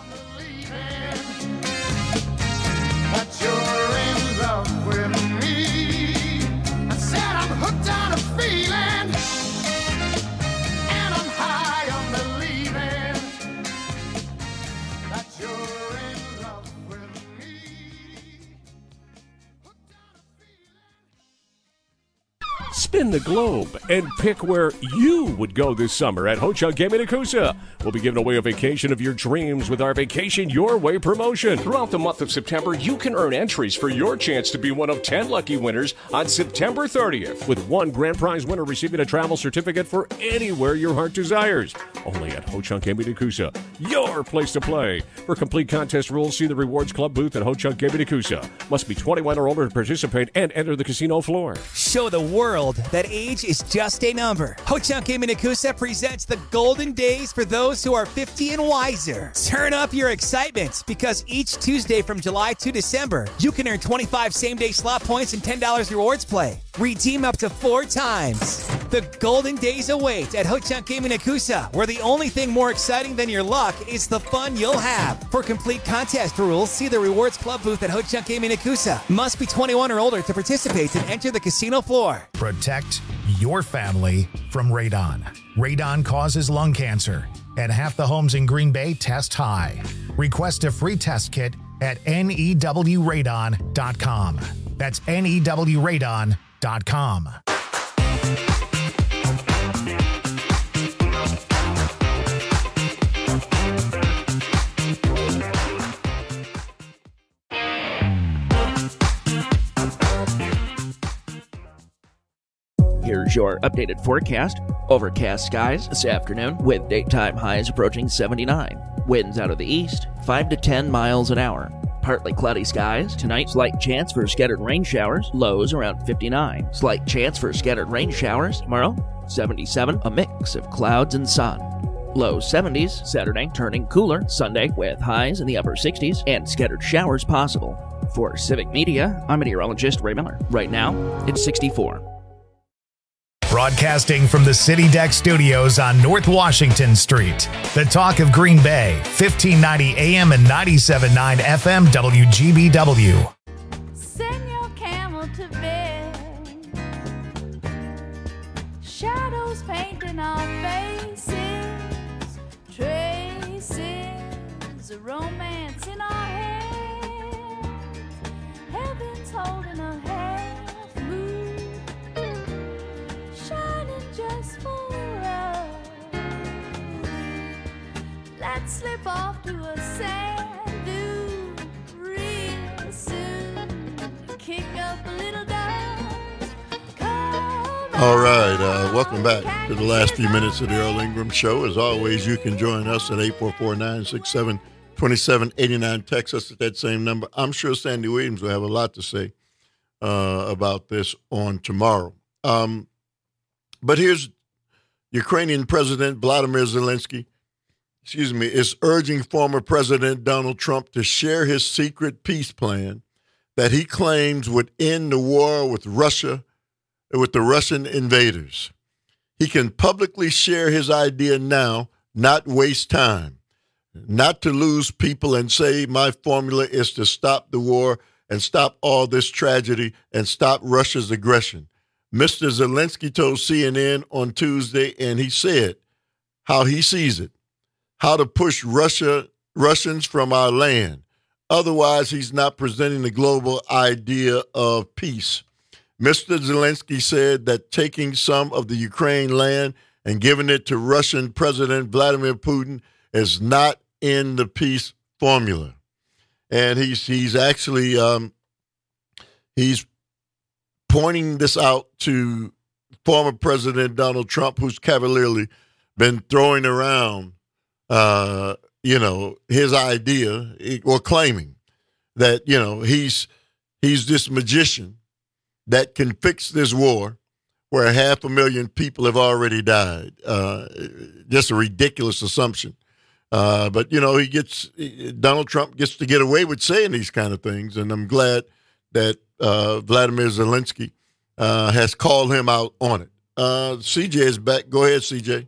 Speaker 12: Spin the globe and pick where you would go this summer at Ho-Chunk Gaming Nakusa. We'll be giving away a vacation of your dreams with our Vacation Your Way promotion. Throughout the month of September, you can earn entries for your chance to be one of 10 lucky winners on September 30th, with one grand prize winner receiving a travel certificate for anywhere your heart desires. Only at Ho-Chunk Gaming Nakusa, your place to play. For complete contest rules, see the Rewards Club booth at Ho-Chunk Gaming Nakusa. Must be 21 or older to participate and enter the casino floor.
Speaker 15: Show the world that age is just a number. Ho-Chunk Gaming Nakusa presents the golden days for those who are 50 and wiser. Turn up your excitement because each Tuesday from July to December, you can earn 25 same-day slot points and $10 rewards play. Redeem up to 4 times. The golden days await at Ho-Chunk Gaming Nakusa, where the only thing more exciting than your luck is the fun you'll have. For complete contest rules, see the Rewards Club booth at Ho-Chunk Gaming Nakusa. Must be 21 or older to participate and enter the casino floor.
Speaker 1: Protect your family from radon. Radon causes lung cancer, and half the homes in Green Bay test high. Request a free test kit at newradon.com. That's newradon.com.
Speaker 23: Here's your updated forecast. Overcast skies this afternoon with daytime highs approaching 79. Winds out of the east, 5 to 10 miles an hour. Partly cloudy skies. Tonight, slight chance for scattered rain showers. Lows around 59. Slight chance for scattered rain showers. Tomorrow, 77. A mix of clouds and sun. Low 70s. Saturday, turning cooler. Sunday, with highs in the upper 60s and scattered showers possible. For Civic Media, I'm meteorologist Ray Miller. Right now, it's 64.
Speaker 1: Broadcasting from the City Deck Studios on North Washington Street. The Talk of Green Bay, 1590 AM and 97.9 FM WGBW.
Speaker 16: Send your camel to bed. Shadows painting our faces. Traces of romance in our hands. Heaven's holding a half moon. Shining just for us. Let's slip off to a sand dune real soon. Kick up a little dust.
Speaker 14: All right, welcome back to the last few minutes of the Earl Ingram Show. As always, you can join us at 844-967-2789. Text us at that same number. I'm sure Sandy Williams will have a lot to say about this on tomorrow. But here's Ukrainian President Vladimir Zelensky, is urging former President Donald Trump to share his secret peace plan that he claims would end the war with Russia, with the Russian invaders. He can publicly share his idea now, not waste time, not to lose people, and say my formula is to stop the war and stop all this tragedy and stop Russia's aggression. Mr. Zelensky told CNN on Tuesday, and he said how he sees it, how to push Russians from our land. Otherwise, he's not presenting the global idea of peace. Mr. Zelensky said that taking some of the Ukraine land and giving it to Russian President Vladimir Putin is not in the peace formula. And he's actually he's pointing this out to former President Donald Trump, who's cavalierly been throwing around, his idea, or claiming that, he's this magician that can fix this war where 500,000 people have already died. Just a ridiculous assumption. But Donald Trump gets to get away with saying these kind of things, and I'm glad that Vladimir Zelensky has called him out on it. CJ is back. Go ahead, CJ.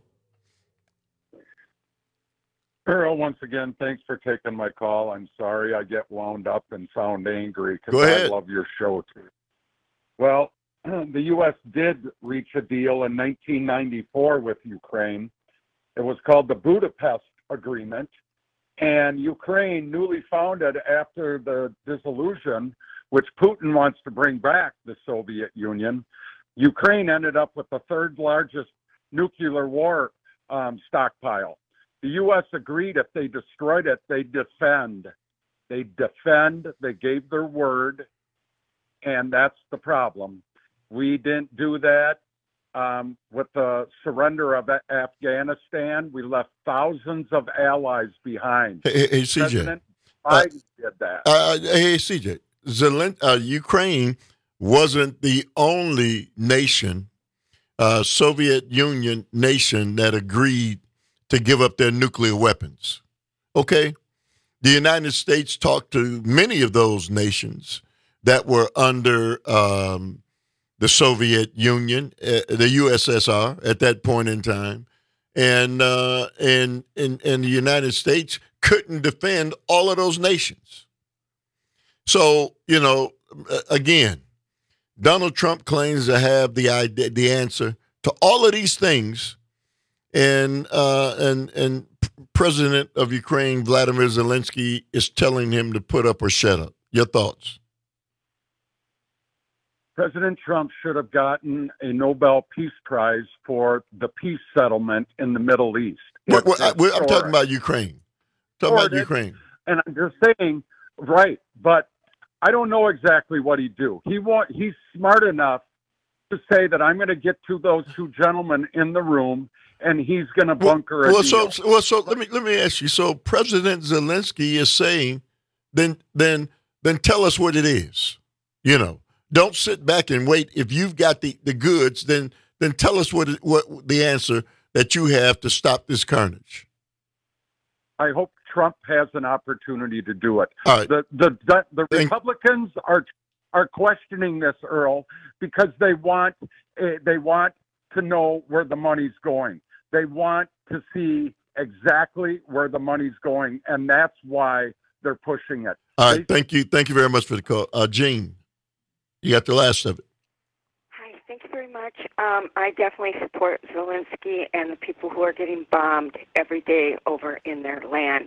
Speaker 17: Earl, once again, thanks for taking my call. I'm sorry I get wound up and sound angry
Speaker 14: Go
Speaker 17: because
Speaker 14: ahead.
Speaker 17: I love your show too. Well, the U.S. did reach a deal in 1994 with Ukraine. It was called the Budapest Agreement, and Ukraine, newly founded after the dissolution, which Putin wants to bring back the Soviet Union, Ukraine ended up with the third largest nuclear war stockpile. The U.S. agreed if they destroyed it, they'd defend. They gave their word, and that's the problem. We didn't do that. With the surrender of Afghanistan, we left thousands of allies behind.
Speaker 14: Hey, CJ.
Speaker 17: President Biden did that.
Speaker 14: Hey, CJ. Ukraine wasn't the only nation, Soviet Union nation, that agreed to give up their nuclear weapons. Okay? The United States talked to many of those nations that were under the Soviet Union, the USSR at that point in time, and the United States couldn't defend all of those nations. So, again, Donald Trump claims to have the answer to all of these things, and President of Ukraine, Vladimir Zelensky, is telling him to put up or shut up. Your thoughts?
Speaker 17: President Trump should have gotten a Nobel Peace Prize for the peace settlement in the Middle East.
Speaker 14: I'm talking about Ukraine. Ukraine.
Speaker 17: And I'm just saying, right, but I don't know exactly what he'd do. He's smart enough to say that I'm going to get to those two gentlemen in the room, and he's going to bunker a deal.
Speaker 14: So let me ask you. So President Zelensky is saying, then tell us what it is. You know, don't sit back and wait. If you've got the goods, then tell us what the answer that you have to stop this carnage.
Speaker 17: I hope Trump has an opportunity to do it.
Speaker 14: All right.
Speaker 17: The Republicans are questioning this, Earl, because they want to know where the money's going. They want to see exactly where the money's going, and that's why they're pushing it.
Speaker 14: All right, thank you very much for the call. Jean, you got the last of it.
Speaker 18: Hi, thank you very much. I definitely support Zelensky and the people who are getting bombed every day over in their land.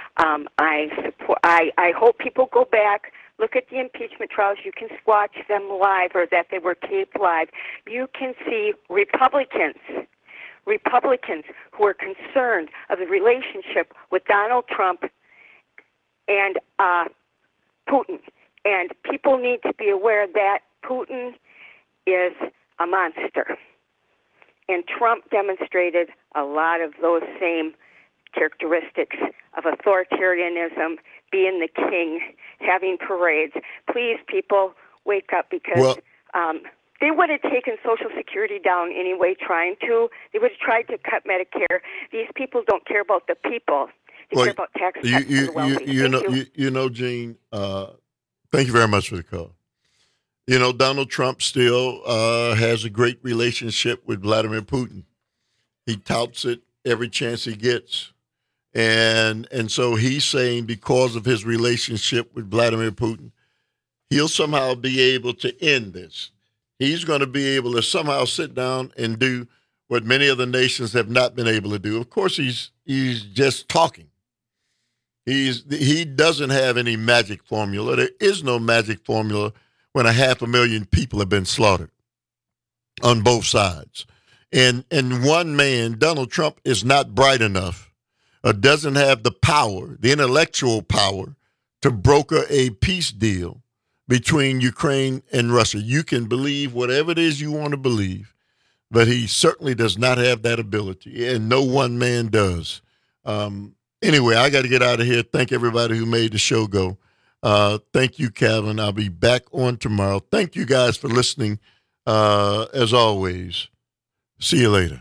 Speaker 18: I hope people go back, look at the impeachment trials. You can watch them live, or that they were taped live. You can see Republicans who are concerned of the relationship with Donald Trump and Putin. And people need to be aware that Putin is a monster. And Trump demonstrated a lot of those same characteristics of authoritarianism, being the king, having parades. Please, people, wake up, because they would have taken Social Security down anyway, trying to. They would have tried to cut Medicare. These people don't care about the people. They care about tax cuts for the wealthy.
Speaker 14: You know, Gene, thank you very much for the call. You know, Donald Trump still has a great relationship with Vladimir Putin. He touts it every chance he gets. And so he's saying because of his relationship with Vladimir Putin, he'll somehow be able to end this. He's going to be able to somehow sit down and do what many other nations have not been able to do. Of course, he's just talking. He doesn't have any magic formula. There is no magic formula when 500,000 people have been slaughtered on both sides. And one man, Donald Trump, is not bright enough or doesn't have the power, the intellectual power, to broker a peace deal between Ukraine and Russia. You can believe whatever it is you want to believe, but he certainly does not have that ability, and no one man does. Anyway, I got to get out of here. Thank everybody who made the show go. Thank you, Calvin. I'll be back on tomorrow. Thank you guys for listening, as always. See you later.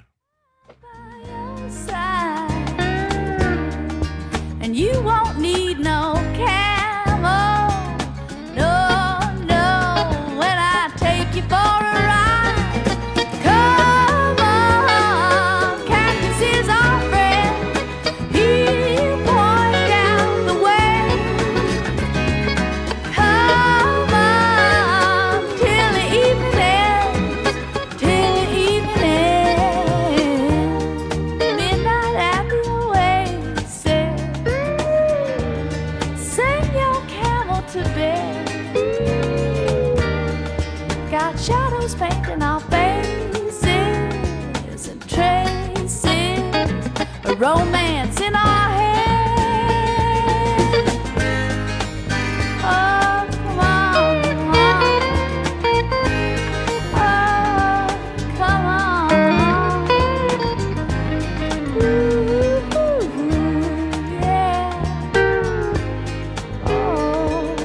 Speaker 16: And you won't need no camel. No, when I take you for a ride. Come on, Cactus is our friend. He'll point down the way. Come on, till the evening ends. Till the evening ends. Midnight at the oasis. Send your camel to bed. Got shadows painting our faces and traces of romance in our heads. Oh, come on, come on. Oh, come on. Ooh, yeah. Oh,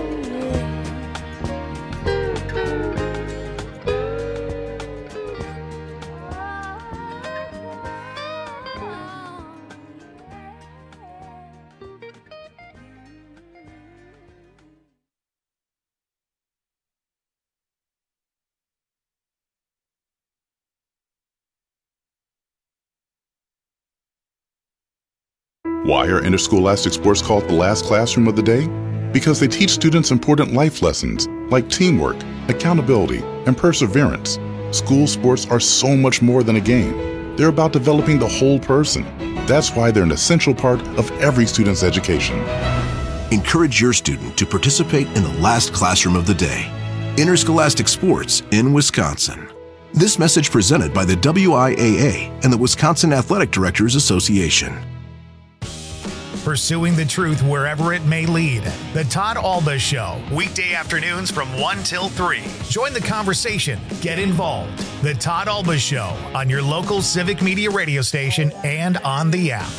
Speaker 19: Why are interscholastic sports called the last classroom of the day? Because they teach students important life lessons like teamwork, accountability, and perseverance. School sports are so much more than a game. They're about developing the whole person. That's why they're an essential part of every student's education.
Speaker 20: Encourage your student to participate in the last classroom of the day. Interscholastic Sports in Wisconsin. This message presented by the WIAA and the Wisconsin Athletic Directors Association.
Speaker 1: Pursuing the truth wherever it may lead. The Todd Alba Show, weekday afternoons from 1 till 3. Join the conversation. Get involved. The Todd Alba Show on your local Civic Media radio station and on the app.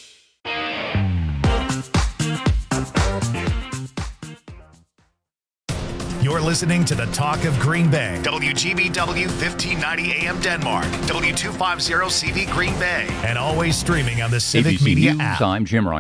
Speaker 1: You're listening to the Talk of Green Bay. WGBW 1590 AM Denmark. W250 CV Green Bay. And always streaming on the Civic
Speaker 5: ABC
Speaker 1: Media
Speaker 5: News,
Speaker 1: app.
Speaker 5: I'm Jim Ryan.